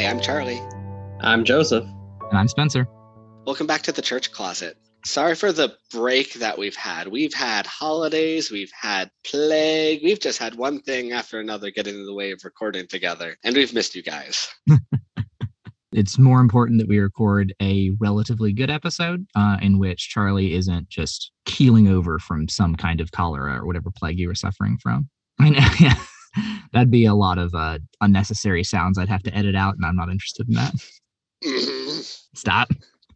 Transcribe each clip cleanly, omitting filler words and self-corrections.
Hi, I'm Charlie. I'm Joseph. And I'm Spencer. Welcome back to the Church Closet. Sorry for the break that we've had. We've had holidays, we've had plague, we've just had one thing after another getting in the way of recording together, and we've missed you guys. It's more important that we record a relatively good episode in which Charlie isn't just keeling over from some kind of cholera or whatever plague you were suffering from. I know, yeah. That'd be a lot of unnecessary sounds I'd have to edit out, and I'm not interested in that. Stop.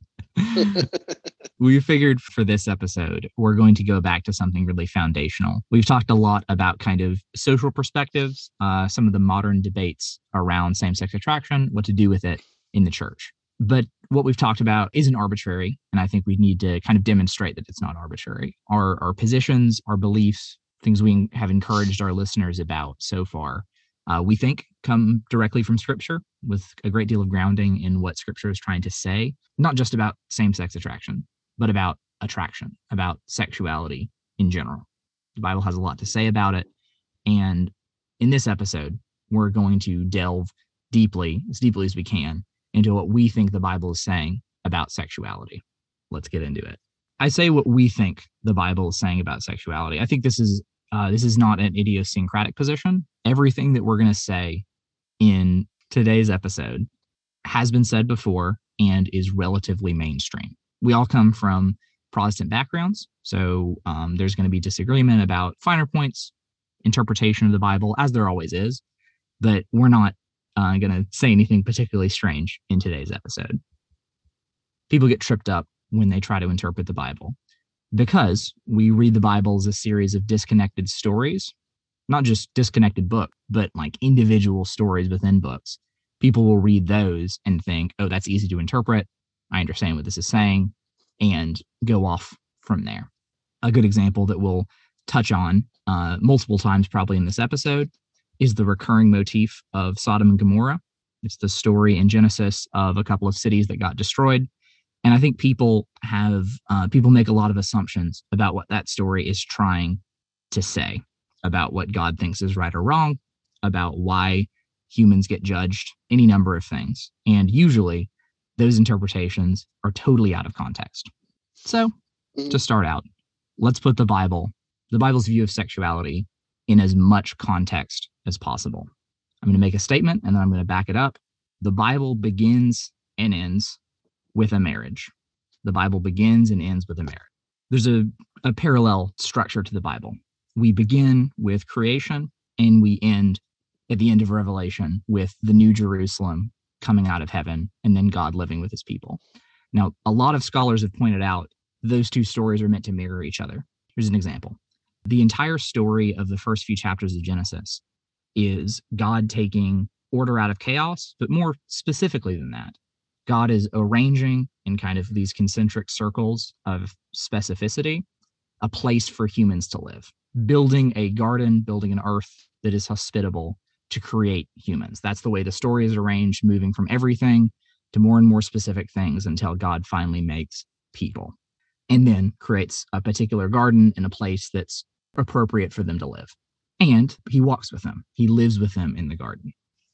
We figured for this episode, we're going to go back to something really foundational. We've talked a lot about kind of social perspectives, some of the modern debates around same-sex attraction, what to do with it in the church. But what we've talked about isn't arbitrary, and I think we need to kind of demonstrate that it's not arbitrary. Our positions, our beliefs, things we have encouraged our listeners about so far, we think come directly from Scripture with a great deal of grounding in what Scripture is trying to say, not just about same-sex attraction, but about attraction, about sexuality in general. The Bible has a lot to say about it. And in this episode, we're going to delve deeply, as deeply as we can, into what we think the Bible is saying about sexuality. Let's get into it. I say what we think the Bible is saying about sexuality. I think this is not an idiosyncratic position. Everything that we're going to say in today's episode has been said before and is relatively mainstream. We all come from Protestant backgrounds, so there's going to be disagreement about finer points, interpretation of the Bible, as there always is, but we're not going to say anything particularly strange in today's episode. People get tripped up when they try to interpret the Bible because we read the Bible as a series of disconnected stories, not just disconnected book, but like individual stories within books. People will read those and think, oh, that's easy to interpret. I understand what this is saying, and go off from there. A good example that we'll touch on multiple times probably in this episode is the recurring motif of Sodom and Gomorrah. It's the story in Genesis of a couple of cities that got destroyed. And I think people make a lot of assumptions about what that story is trying to say, about what God thinks is right or wrong, about why humans get judged, any number of things. And usually those interpretations are totally out of context. So to start out, let's put the Bible's view of sexuality in as much context as possible. I'm going to make a statement and then I'm going to back it up. The Bible begins and ends with a marriage. The Bible begins and ends with a marriage. There's a parallel structure to the Bible. We begin with creation and we end at the end of Revelation with the New Jerusalem coming out of heaven and then God living with his people. Now, a lot of scholars have pointed out those two stories are meant to mirror each other. Here's an example. The entire story of the first few chapters of Genesis is God taking order out of chaos, but more specifically than that, God is arranging in kind of these concentric circles of specificity a place for humans to live, building a garden, building an earth that is hospitable to create humans. That's the way the story is arranged, moving from everything to more and more specific things until God finally makes people and then creates a particular garden in a place that's appropriate for them to live. And he walks with them. He lives with them in the garden.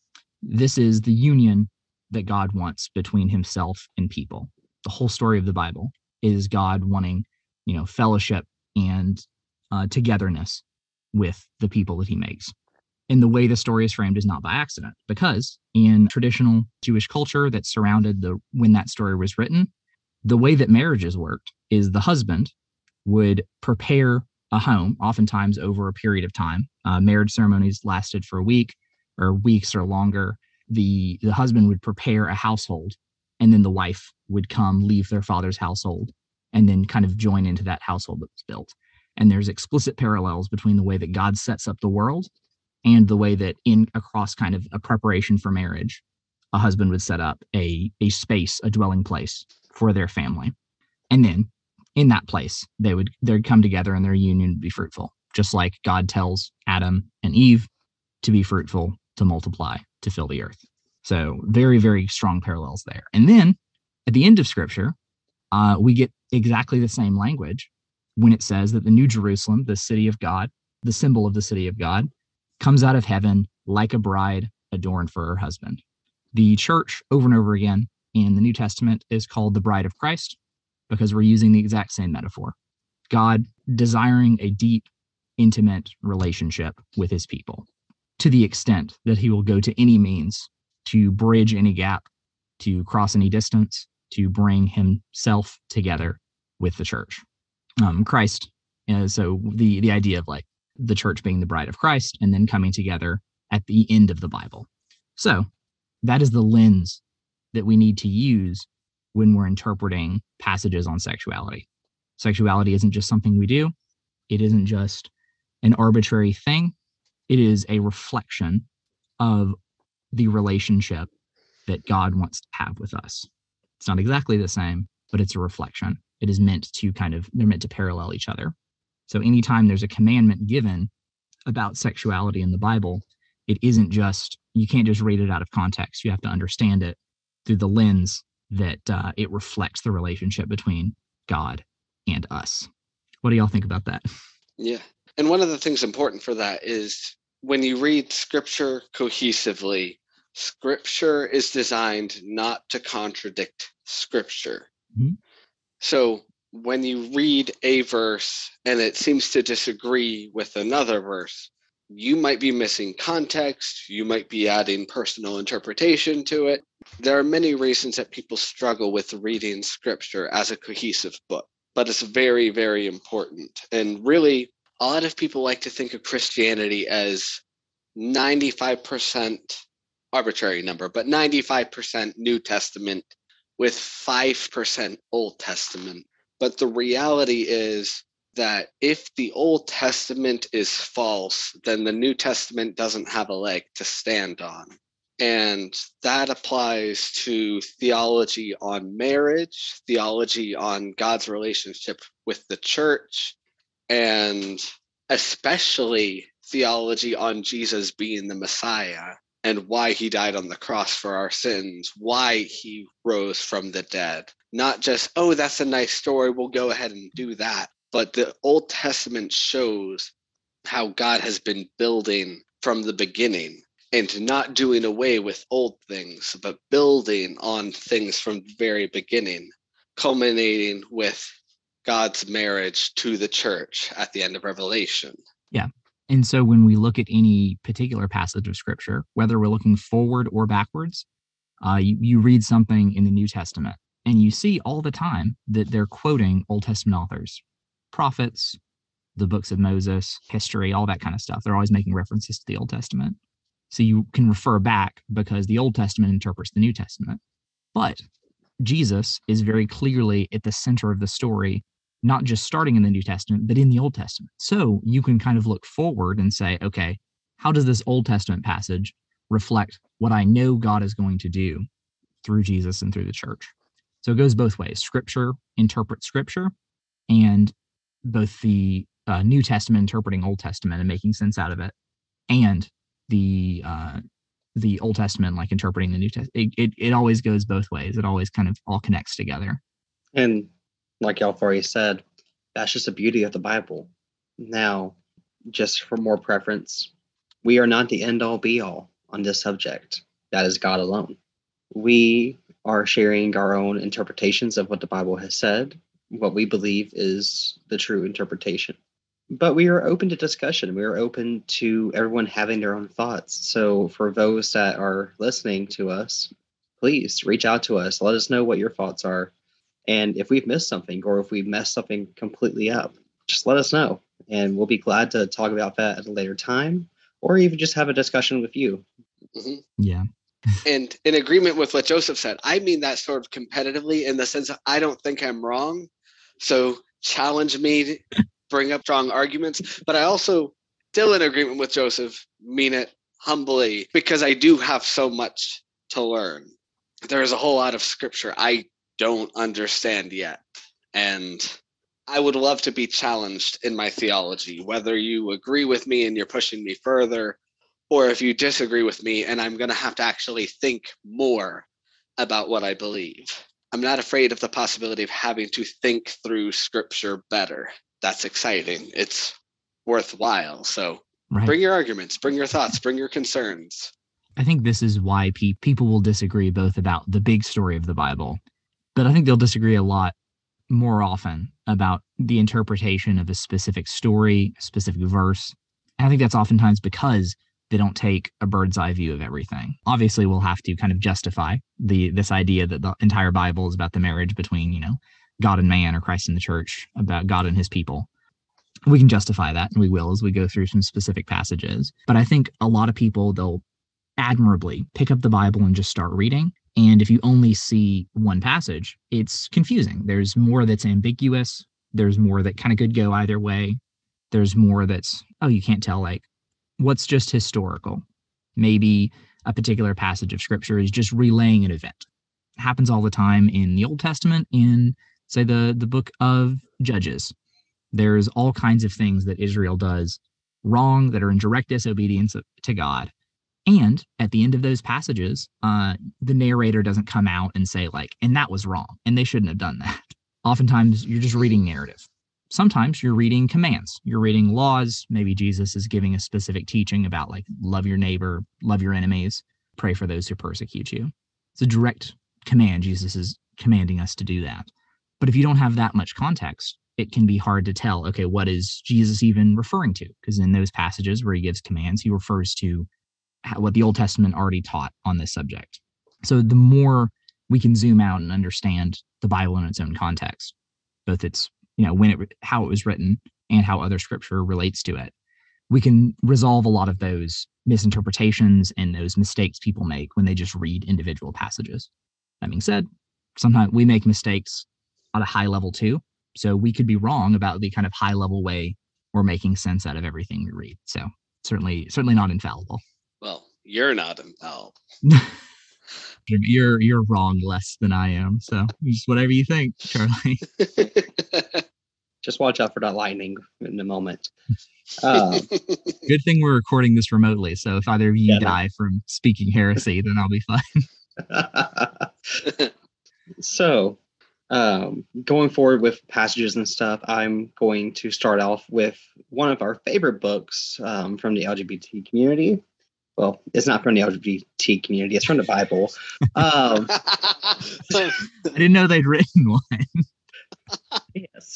This is the union that God wants between himself and people. The whole story of the Bible is God wanting, fellowship and togetherness with the people that he makes. And the way the story is framed is not by accident, because in traditional Jewish culture that surrounded when that story was written, the way that marriages worked is the husband would prepare a home, oftentimes over a period of time. Marriage ceremonies lasted for a week or weeks or longer. The husband would prepare a household, and then the wife would come, leave their father's household, and then kind of join into that household that was built. And there's explicit parallels between the way that God sets up the world and the way that across kind of a preparation for marriage, a husband would set up a space, a dwelling place for their family. And then in that place, they'd come together and their union would be fruitful, just like God tells Adam and Eve to be fruitful, to multiply, to fill the earth. So very, very strong parallels there. And then at the end of Scripture, we get exactly the same language when it says that the New Jerusalem, the city of God, the symbol of the city of God, comes out of heaven like a bride adorned for her husband. The church, over and over again in the New Testament, is called the bride of Christ because we're using the exact same metaphor. God desiring a deep, intimate relationship with his people to the extent that he will go to any means to bridge any gap, to cross any distance, to bring himself together with the church. Christ, so the idea of like the church being the bride of Christ and then coming together at the end of the Bible. So that is the lens that we need to use when we're interpreting passages on sexuality. Sexuality isn't just something we do. It isn't just an arbitrary thing. It is a reflection of the relationship that God wants to have with us. It's not exactly the same, but it's a reflection. It is meant to they're meant to parallel each other. So anytime there's a commandment given about sexuality in the Bible, it isn't just, you can't just read it out of context. You have to understand it through the lens that it reflects the relationship between God and us. What do y'all think about that? Yeah. And one of the things important for that is when you read scripture cohesively, scripture is designed not to contradict scripture. Mm-hmm. So when you read a verse and it seems to disagree with another verse, you might be missing context. You might be adding personal interpretation to it. There are many reasons that people struggle with reading scripture as a cohesive book, but it's very, very important. And really, a lot of people like to think of Christianity as 95% arbitrary number, but 95% New Testament with 5% Old Testament. But the reality is that if the Old Testament is false, then the New Testament doesn't have a leg to stand on. And that applies to theology on marriage, theology on God's relationship with the church, and especially theology on Jesus being the Messiah and why he died on the cross for our sins, why he rose from the dead. Not just, oh, that's a nice story, we'll go ahead and do that. But the Old Testament shows how God has been building from the beginning and not doing away with old things, but building on things from the very beginning, culminating with God's marriage to the church at the end of Revelation. Yeah. And so when we look at any particular passage of scripture, whether we're looking forward or backwards, you read something in the New Testament and you see all the time that they're quoting Old Testament authors, prophets, the books of Moses, history, all that kind of stuff. They're always making references to the Old Testament. So you can refer back because the Old Testament interprets the New Testament. But Jesus is very clearly at the center of the story, not just starting in the New Testament, but in the Old Testament. So you can kind of look forward and say, okay, how does this Old Testament passage reflect what I know God is going to do through Jesus and through the church? So it goes both ways. Scripture interprets Scripture, and both the New Testament interpreting Old Testament and making sense out of it, and the Old Testament like interpreting the New Testament. It always goes both ways. It always kind of all connects together. And like y'all already said, that's just the beauty of the Bible. Now, just for more preference, we are not the end-all be-all on this subject. That is God alone. We are sharing our own interpretations of what the Bible has said, what we believe is the true interpretation. But we are open to discussion. We are open to everyone having their own thoughts. So for those that are listening to us, please reach out to us. Let us know what your thoughts are. And if we've missed something or if we've messed something completely up, just let us know. And we'll be glad to talk about that at a later time or even just have a discussion with you. Mm-hmm. Yeah. And in agreement with what Joseph said, I mean that sort of competitively in the sense of I don't think I'm wrong. So challenge me, bring up strong arguments. But I also, still in agreement with Joseph, mean it humbly because I do have so much to learn. There is a whole lot of scripture I don't understand yet. And I would love to be challenged in my theology, whether you agree with me and you're pushing me further, or if you disagree with me and I'm going to have to actually think more about what I believe. I'm not afraid of the possibility of having to think through scripture better. That's exciting. It's worthwhile. So Bring your arguments, bring your thoughts, bring your concerns. I think this is why people will disagree both about the big story of the Bible, but I think they'll disagree a lot more often about the interpretation of a specific story, a specific verse. And I think that's oftentimes because they don't take a bird's eye view of everything. Obviously, we'll have to kind of justify this idea that the entire Bible is about the marriage between, God and man, or Christ and the church, about God and his people. We can justify that, and we will as we go through some specific passages. But I think a lot of people, they'll admirably pick up the Bible and just start reading. And if you only see one passage, it's confusing. There's more that's ambiguous. There's more that kind of could go either way. There's more that's, you can't tell, like, what's just historical. Maybe a particular passage of scripture is just relaying an event. It happens all the time in the Old Testament, in, say, the book of Judges. There's all kinds of things that Israel does wrong that are in direct disobedience to God. And at the end of those passages, the narrator doesn't come out and say, like, and that was wrong, and they shouldn't have done that. Oftentimes, you're just reading narrative. Sometimes you're reading commands. You're reading laws. Maybe Jesus is giving a specific teaching about, like, love your neighbor, love your enemies, pray for those who persecute you. It's a direct command. Jesus is commanding us to do that. But if you don't have that much context, it can be hard to tell, okay, what is Jesus even referring to? Because in those passages where he gives commands, he refers to what the Old Testament already taught on this subject. So the more we can zoom out and understand the Bible in its own context, both its, how it was written and how other scripture relates to it, we can resolve a lot of those misinterpretations and those mistakes people make when they just read individual passages. That being said, sometimes we make mistakes at a high level too. So we could be wrong about the kind of high level way we're making sense out of everything we read. So certainly not infallible. Well, you're not infallible. You're wrong less than I am. So just whatever you think, Charlie. Just watch out for that lightning in a moment. Good thing we're recording this remotely. So if either of you die from speaking heresy, then I'll be fine. So going forward with passages and stuff, I'm going to start off with one of our favorite books from the LGBT community. Well, it's not from the LGBT community. It's from the Bible. I didn't know they'd written one. Yes.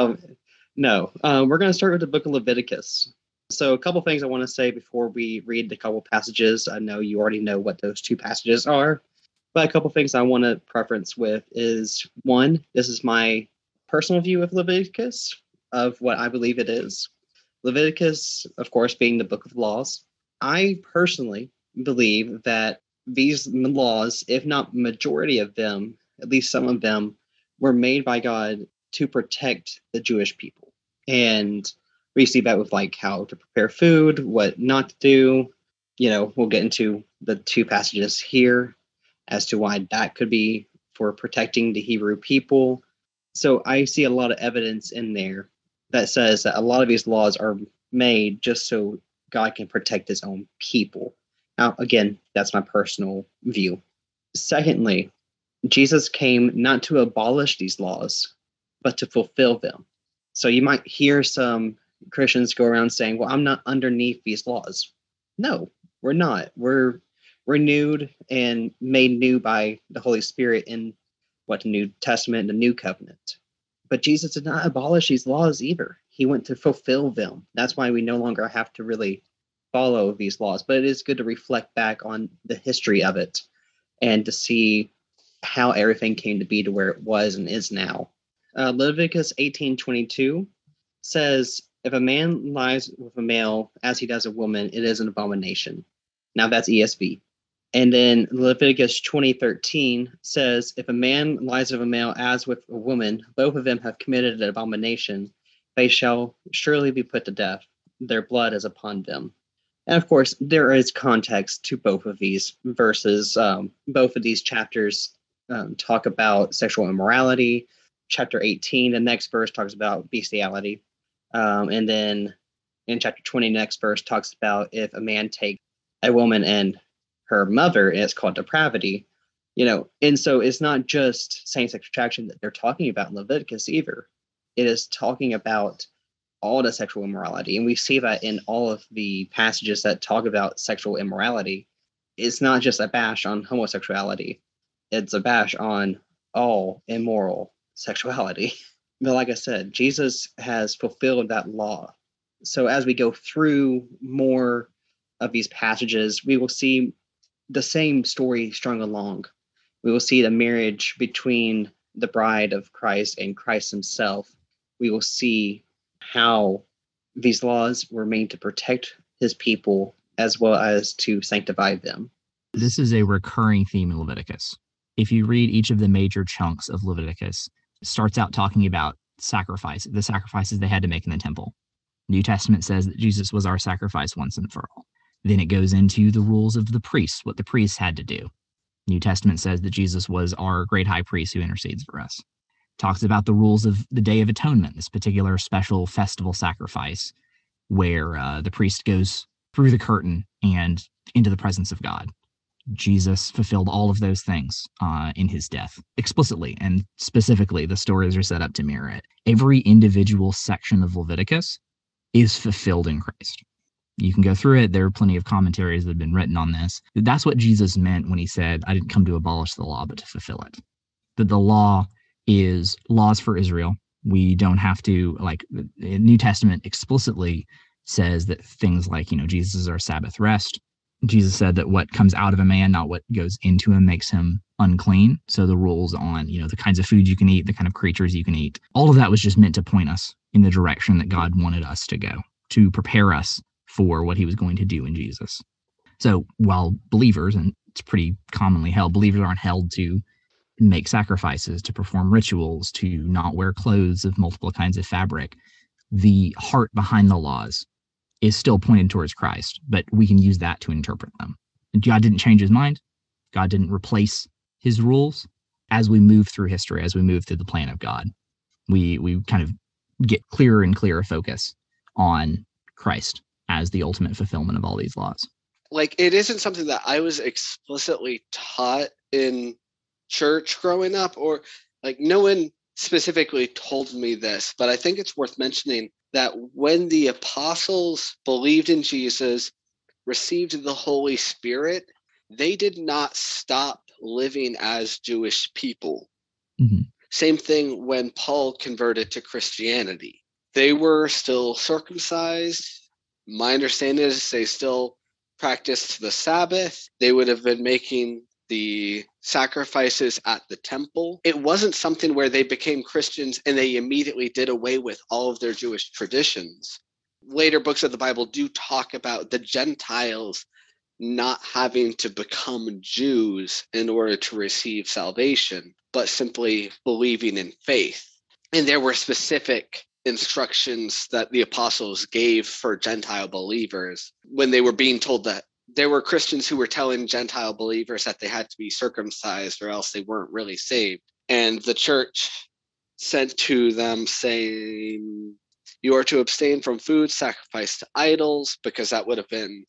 No. We're going to start with the book of Leviticus. So a couple things I want to say before we read the couple passages. I know you already know what those two passages are. But a couple things I want to preference with is, one, this is my personal view of Leviticus, of what I believe it is. Leviticus, of course, being the book of laws. I personally believe that these laws, if not majority of them, at least some of them, were made by God to protect the Jewish people. And we see that with, like, how to prepare food, what not to do. We'll get into the two passages here as to why that could be for protecting the Hebrew people. So I see a lot of evidence in there that says that a lot of these laws are made just so God can protect his own people. Now, again, that's my personal view. Secondly, Jesus came not to abolish these laws, but to fulfill them. So you might hear some Christians go around saying, well, I'm not underneath these laws. No, we're not. We're renewed and made new by the Holy Spirit in the New Testament, the New Covenant. But Jesus did not abolish these laws either. He went to fulfill them. That's why we no longer have to really follow these laws. But it is good to reflect back on the history of it and to see how everything came to be to where it was and is now. Leviticus 18:22 says, if a man lies with a male as he does a woman, it is an abomination. Now that's ESV. And then Leviticus 20:13 says, if a man lies with a male as with a woman, both of them have committed an abomination. They shall surely be put to death. Their blood is upon them. And of course, there is context to both of these verses. Both of these chapters talk about sexual immorality. Chapter 18, the next verse talks about bestiality. And then in chapter 20, next verse talks about if a man takes a woman and her mother, and it's called depravity. And so it's not just same-sex attraction that they're talking about in Leviticus either. It is talking about all the sexual immorality. And we see that in all of the passages that talk about sexual immorality. it's not just a bash on homosexuality. It's a bash on all immoral sexuality. But like I said, Jesus has fulfilled that law. So as we go through more of these passages, we will see the same story strung along. We will see the marriage between the bride of Christ and Christ himself. We will see how these laws were made to protect his people as well as to sanctify them. This is a recurring theme in Leviticus. If you read each of the major chunks of Leviticus, it starts out talking about the sacrifices they had to make in the temple. New Testament says that Jesus was our sacrifice once and for all. Then it goes into the rules of the priests, what the priests had to do. New Testament says that Jesus was our great high priest who intercedes for us. Talks about the rules of the Day of Atonement, this particular special festival sacrifice where the priest goes through the curtain and into the presence of God. Jesus fulfilled all of those things in his death, explicitly and specifically. The stories are set up to mirror it. Every individual section of Leviticus is fulfilled in Christ. You can go through it. There are plenty of commentaries that have been written on this. That's what Jesus meant when he said, I didn't come to abolish the law, but to fulfill it. That the law is laws for Israel. We don't have to, like, the New Testament explicitly says that things like, Jesus is our Sabbath rest. Jesus said that what comes out of a man, not what goes into him, makes him unclean. So the rules on, the kinds of food you can eat, the kind of creatures you can eat, all of that was just meant to point us in the direction that God wanted us to go, to prepare us for what he was going to do in Jesus. So while believers, and it's pretty commonly held, believers aren't held to make sacrifices, to perform rituals, to not wear clothes of multiple kinds of fabric, the heart behind the laws is still pointed towards Christ, but we can use that to interpret them. God didn't change his mind. God didn't replace his rules. As we move through history, as we move through the plan of God, we kind of get clearer and clearer focus on Christ as the ultimate fulfillment of all these laws. Like, it isn't something that I was explicitly taught in church growing up, or like no one specifically told me this, but I think it's worth mentioning that when the apostles believed in Jesus, received the Holy Spirit, they did not stop living as Jewish people. Mm-hmm. Same thing when Paul converted to Christianity. They were still circumcised. My understanding is they still practiced the Sabbath. They would have been making the sacrifices at the temple. It wasn't something where they became Christians and they immediately did away with all of their Jewish traditions. Later books of the Bible do talk about the Gentiles not having to become Jews in order to receive salvation, but simply believing in faith. And there were specific instructions that the apostles gave for Gentile believers when they were being told that there were Christians who were telling Gentile believers that they had to be circumcised or else they weren't really saved. And the church sent to them saying, you are to abstain from food sacrificed to idols, because that would have been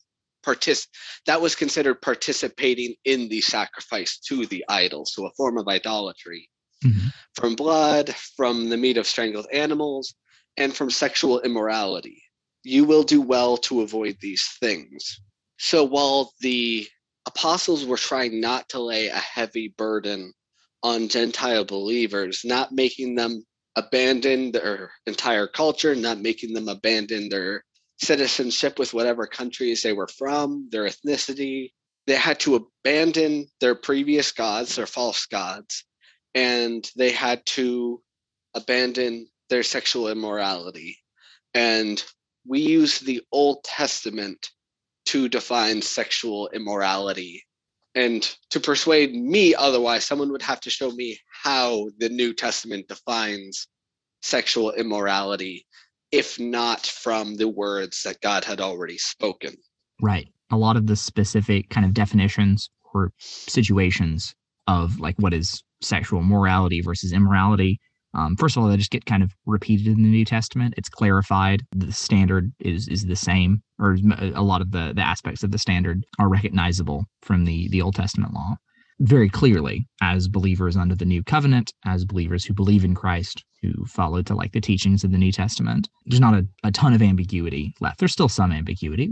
that was considered participating in the sacrifice to the idol, so a form of idolatry. Mm-hmm. From blood, from the meat of strangled animals, and from sexual immorality. You will do well to avoid these things. So while the apostles were trying not to lay a heavy burden on Gentile believers, not making them abandon their entire culture, not making them abandon their citizenship with whatever countries they were from, their ethnicity, they had to abandon their previous gods, their false gods, and they had to abandon their sexual immorality. And we use the Old Testament to define sexual immorality. And to persuade me otherwise, someone would have to show me how the New Testament defines sexual immorality, if not from the words that God had already spoken. Right. A lot of the specific kind of definitions or situations of like what is sexual morality versus immorality. First of all, they just get kind of repeated in the New Testament. It's clarified. The standard is the same, or a lot of the aspects of the standard are recognizable from the Old Testament law very clearly as believers under the New Covenant, as believers who believe in Christ, who follow to like the teachings of the New Testament. There's not a ton of ambiguity left. There's still some ambiguity. We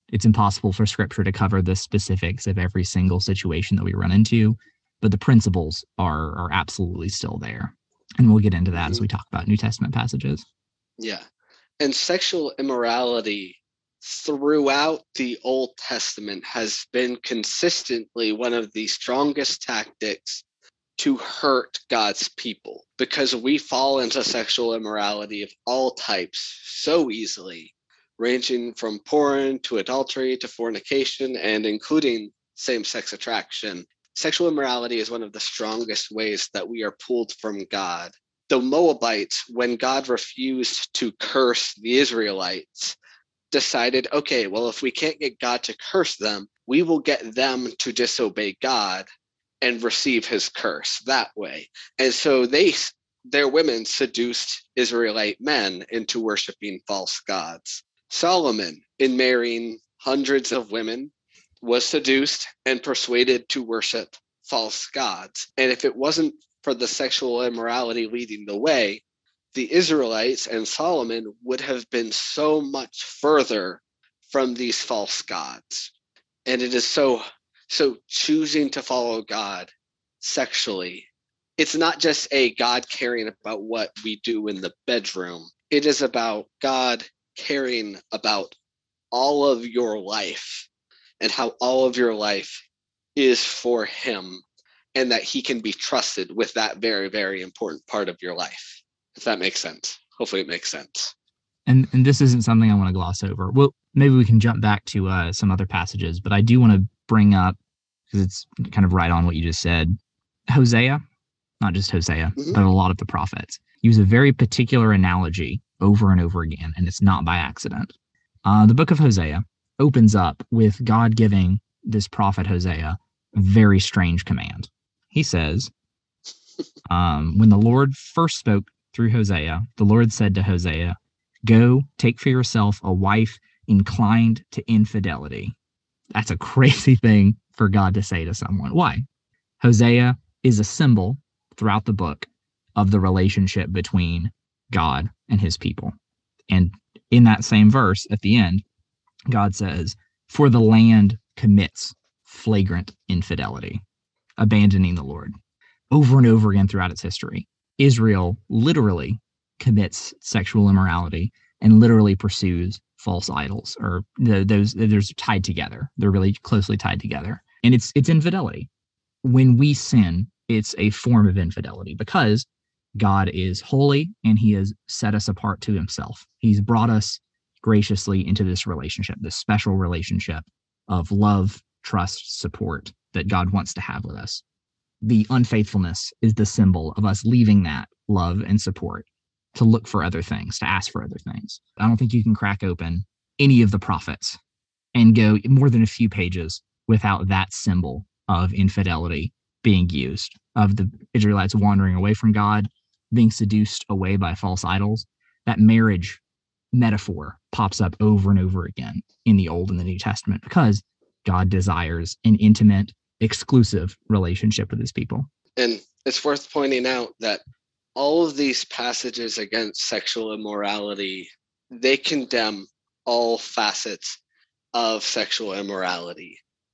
It's impossible for scripture to cover the specifics of every single situation that we run into, but the principles are absolutely still there. And we'll get into that as we talk about New Testament passages. Yeah. And sexual immorality throughout the Old Testament has been consistently one of the strongest tactics to hurt God's people, because we fall into sexual immorality of all types so easily, ranging from porn to adultery to fornication and including same-sex attraction. Sexual immorality is one of the strongest ways that we are pulled from God. The Moabites, when God refused to curse the Israelites, decided, okay, well, if we can't get God to curse them, we will get them to disobey God and receive his curse that way. And so their women seduced Israelite men into worshiping false gods. Solomon, in marrying hundreds of women, was seduced and persuaded to worship false gods. And if it wasn't for the sexual immorality leading the way, the Israelites and Solomon would have been so much further from these false gods. And it is so choosing to follow God sexually, it's not just a God caring about what we do in the bedroom. It is about God caring about all of your life and how all of your life is for him, and that he can be trusted with that very, very important part of your life. If that makes sense. Hopefully it makes sense. And this isn't something I want to gloss over. Well, maybe we can jump back to some other passages, but I do want to bring up, because it's kind of right on what you just said, Hosea, not just Hosea, but a lot of the prophets use a very particular analogy over and over again, and it's not by accident. The book of Hosea opens up with God giving this prophet Hosea a very strange command. He says, when the Lord first spoke through Hosea, the Lord said to Hosea, "Go, take for yourself a wife inclined to infidelity." That's a crazy thing for God to say to someone. Why? Hosea is a symbol throughout the book of the relationship between God and his people. And in that same verse at the end, God says, "For the land commits flagrant infidelity," abandoning the Lord. Over and over again throughout its history, Israel literally commits sexual immorality and literally pursues false idols, or they're tied together. They're really closely tied together. And it's infidelity. When we sin, it's a form of infidelity, because God is holy and he has set us apart to himself. He's brought us graciously into this relationship, this special relationship of love, trust, support that God wants to have with us. The unfaithfulness is the symbol of us leaving that love and support to look for other things, to ask for other things. I don't think you can crack open any of the prophets and go more than a few pages without that symbol of infidelity being used, of the Israelites wandering away from God, being seduced away by false idols. That marriage metaphor pops up over and over again in the Old and the New Testament, because God desires an intimate, exclusive relationship with his people. And it's worth pointing out that all of these passages against sexual immorality, they condemn all facets of sexual immorality,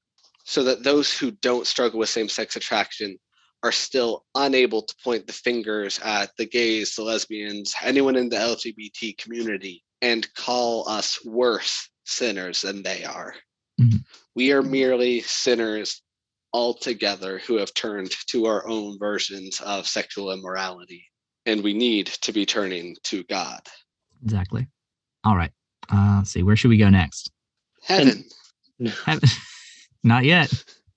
so that those who don't struggle with same-sex attraction are still unable to point the fingers at the gays, the lesbians, anyone in the LGBT community, and call us worse sinners than they are. Mm-hmm. We are merely sinners altogether who have turned to our own versions of sexual immorality, and we need to be turning to God. Exactly. All right. Let's see. Where should we go next? Heaven. Heaven. Not yet.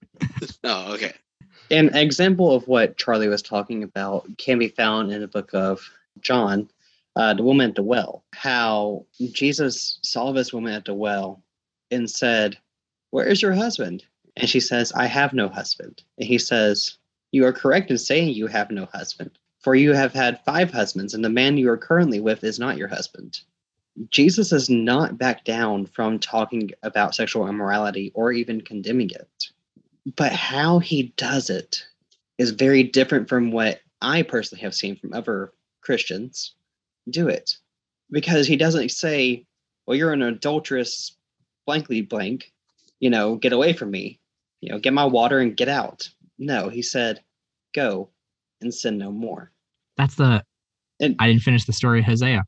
Oh, okay. An example of what Charlie was talking about can be found in the book of John, the woman at the well. How Jesus saw this woman at the well and said, "Where is your husband?" And she says, "I have no husband." And he says, "You are correct in saying you have no husband, for you have had 5 husbands, and the man you are currently with is not your husband." Jesus does not back down from talking about sexual immorality or even condemning it. But how he does it is very different from what I personally have seen from other Christians do it. Because he doesn't say, "Well, you're an adulterous blankly blank, get away from me, get my water and get out. No, he said, go and sin no more. I didn't finish the story of Hosea.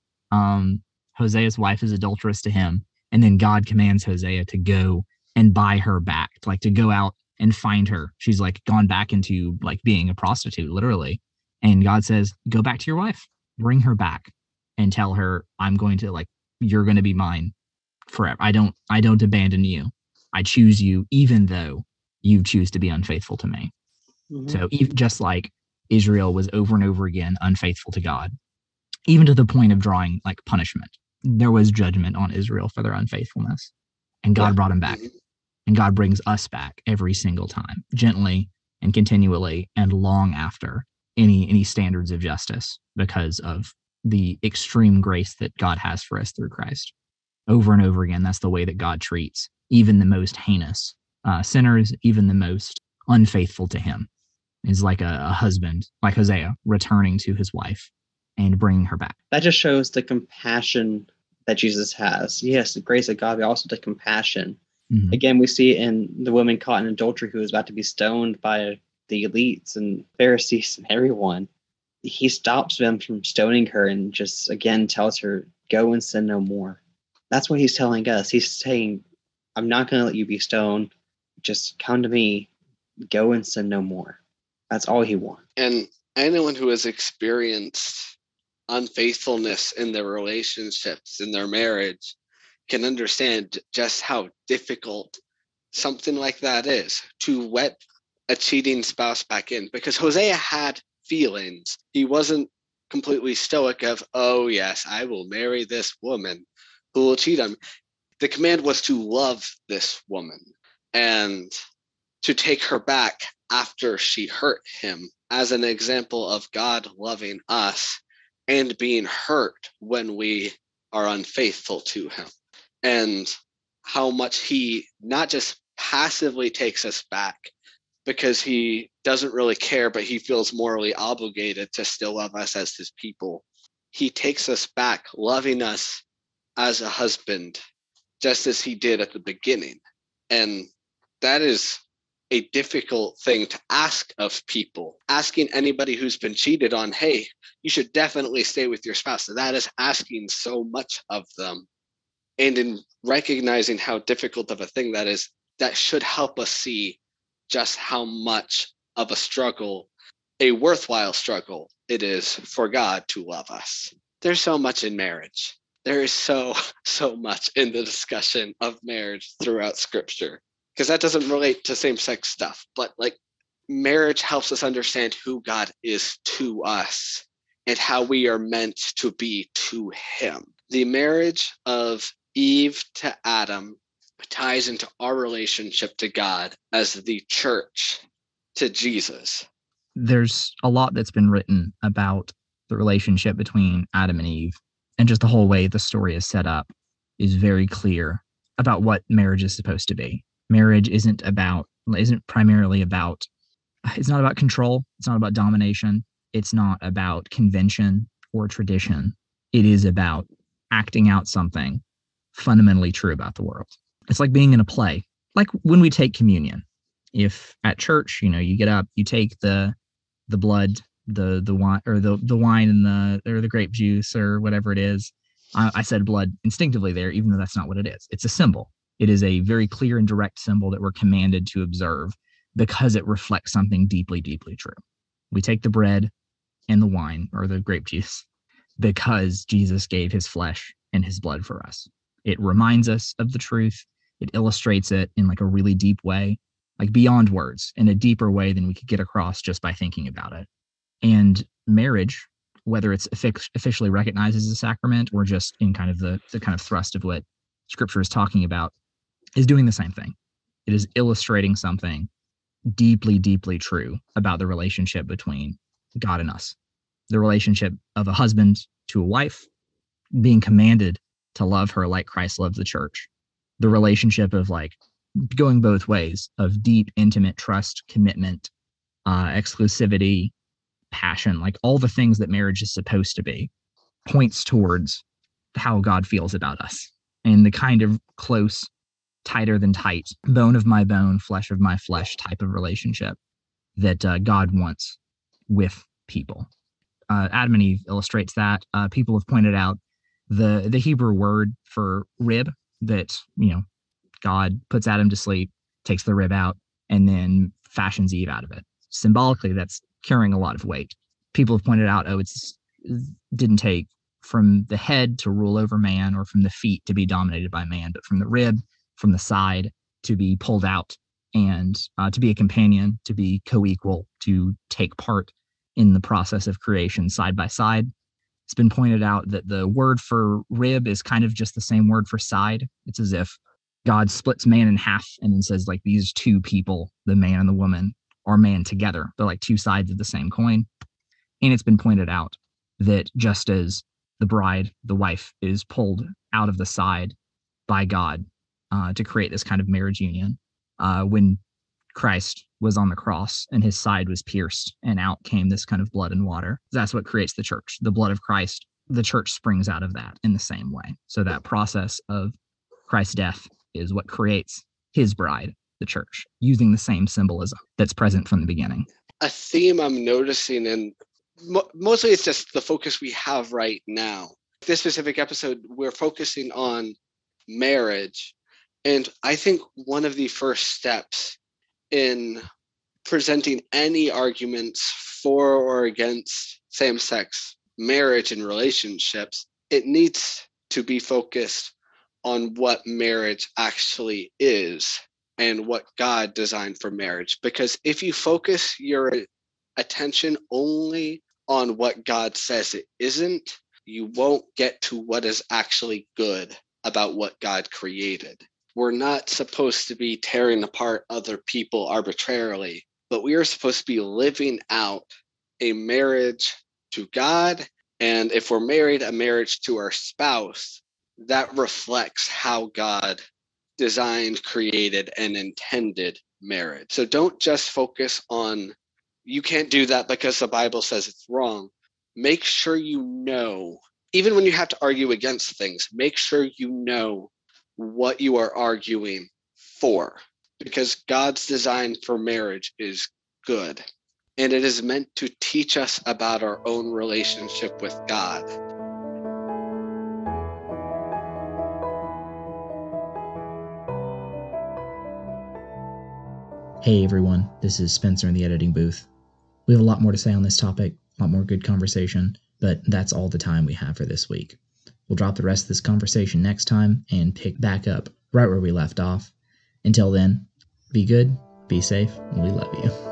Hosea's wife is adulterous to him, and then God commands Hosea to go and buy her back, to go out and find her. She's like gone back into like being a prostitute, literally. And God says, go back to your wife, bring her back, and tell her, I'm going to you're going to be mine forever. I don't abandon you. I choose you, even though you choose to be unfaithful to me. Mm-hmm. So even just like Israel was over and over again unfaithful to God, even to the point of drawing punishment. There was judgment on Israel for their unfaithfulness, and God brought them back. And God brings us back every single time, gently and continually, and long after any standards of justice, because of the extreme grace that God has for us through Christ. Over and over again, that's the way that God treats even the most heinous sinners, even the most unfaithful to him, is like a husband, like Hosea, returning to his wife and bringing her back. That just shows the compassion that Jesus has. Yes, the grace of God, but also the compassion. Mm-hmm. Again, we see it in the woman caught in adultery who was about to be stoned by the elites and Pharisees and everyone. He stops them from stoning her and just, again, tells her, go and sin no more. That's what he's telling us. He's saying, I'm not going to let you be stoned. Just come to me. Go and sin no more. That's all he wants. And anyone who has experienced unfaithfulness in their relationships, in their marriage, can understand just how difficult something like that is, to let a cheating spouse back in. Because Hosea had feelings. He wasn't completely stoic of, oh yes, I will marry this woman who will cheat on me. The command was to love this woman and to take her back after she hurt him, as an example of God loving us and being hurt when we are unfaithful to him. And how much he not just passively takes us back because he doesn't really care, but he feels morally obligated to still love us as his people. He takes us back, loving us as a husband, just as he did at the beginning. And that is a difficult thing to ask of people. Asking anybody who's been cheated on, hey, you should definitely stay with your spouse. That is asking so much of them. And in recognizing how difficult of a thing that is, that should help us see just how much of a struggle, a worthwhile struggle, it is for God to love us. There's so much in marriage. There is so much in the discussion of marriage throughout Scripture, because that doesn't relate to same-sex stuff, but marriage helps us understand who God is to us and how we are meant to be to him. The marriage of Eve to Adam ties into our relationship to God as the church to Jesus. There's a lot that's been written about the relationship between Adam and Eve, and just the whole way the story is set up is very clear about what marriage is supposed to be. Marriage isn't primarily about, it's not about control. It's not about domination. It's not about convention or tradition. It is about acting out something fundamentally true about the world. It's like being in a play, like when we take communion. If at church, you get up, you take the blood, the wine, or the wine and the grape juice or whatever it is. I said blood instinctively there, even though that's not what it is. It's a symbol. It is a very clear and direct symbol that we're commanded to observe because it reflects something deeply, deeply true. We take the bread and the wine or the grape juice because Jesus gave his flesh and his blood for us. It reminds us of the truth. It illustrates it in a really deep way, beyond words, in a deeper way than we could get across just by thinking about it. And marriage, whether it's officially recognized as a sacrament or just in kind of the kind of thrust of what Scripture is talking about, is doing the same thing. It is illustrating something deeply, deeply true about the relationship between God and us. The relationship of a husband to a wife, being commanded to love her like Christ loves the church. The relationship of going both ways, of deep, intimate trust, commitment, exclusivity, passion, all the things that marriage is supposed to be, points towards how God feels about us and the kind of close, tighter than tight, bone of my bone, flesh of my flesh type of relationship that God wants with people. Adam and Eve illustrates that. People have pointed out the Hebrew word for rib that, God puts Adam to sleep, takes the rib out, and then fashions Eve out of it. Symbolically, that's carrying a lot of weight. People have pointed out, it didn't take from the head to rule over man, or from the feet to be dominated by man, but from the rib, from the side to be pulled out, and to be a companion, to be co-equal, to take part in the process of creation side by side. It's been pointed out that the word for rib is kind of just the same word for side. It's as if God splits man in half and then says, like, these two people, the man and the woman, are man together. They're like two sides of the same coin. And it's been pointed out that just as the bride, the wife, is pulled out of the side by God to create this kind of marriage union, when Christ was on the cross and his side was pierced and out came this kind of blood and water, that's what creates the church. The blood of Christ, the church springs out of that in the same way. So that process of Christ's death is what creates his bride, the church, using the same symbolism that's present from the beginning. A theme I'm noticing, and mostly it's just the focus we have right now. This specific episode, we're focusing on marriage. And I think one of the first steps in presenting any arguments for or against same-sex marriage and relationships, it needs to be focused on what marriage actually is and what God designed for marriage. Because if you focus your attention only on what God says it isn't, you won't get to what is actually good about what God created. We're not supposed to be tearing apart other people arbitrarily, but we are supposed to be living out a marriage to God. And if we're married, a marriage to our spouse that reflects how God designed, created, and intended marriage. So don't just focus on, you can't do that because the Bible says it's wrong. Make sure you know, even when you have to argue against things, make sure you know what you are arguing for, because God's design for marriage is good. And it is meant to teach us about our own relationship with God. Hey everyone, this is Spencer in the editing booth. We have a lot more to say on this topic, a lot more good conversation, but that's all the time we have for this week. We'll drop the rest of this conversation next time and pick back up right where we left off. Until then, be good, be safe, and we love you.